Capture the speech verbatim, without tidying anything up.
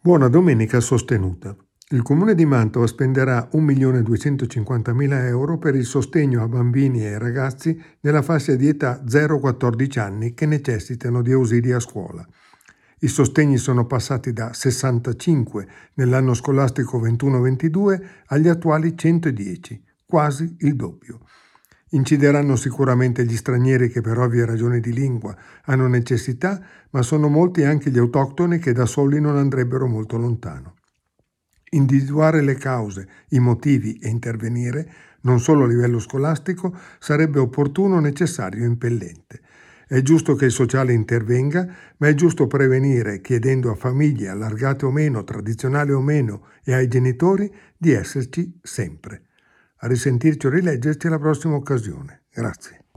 Buona domenica sostenuta. Il Comune di Mantova spenderà un milione duecentocinquantamila euro per il sostegno a bambini e ragazzi nella fascia di età zero quattordici anni che necessitano di ausili a scuola. I sostegni sono passati da sessantacinque nell'anno scolastico ventuno ventidue agli attuali centodieci, quasi il doppio. Incideranno sicuramente gli stranieri che per ovvie ragioni di lingua hanno necessità, ma sono molti anche gli autoctoni che da soli non andrebbero molto lontano. Individuare le cause, i motivi e intervenire, non solo a livello scolastico, sarebbe opportuno, necessario e impellente. È giusto che il sociale intervenga, ma è giusto prevenire chiedendo a famiglie, allargate o meno, tradizionali o meno, e ai genitori di esserci sempre. A risentirci o rileggerci alla prossima occasione. Grazie.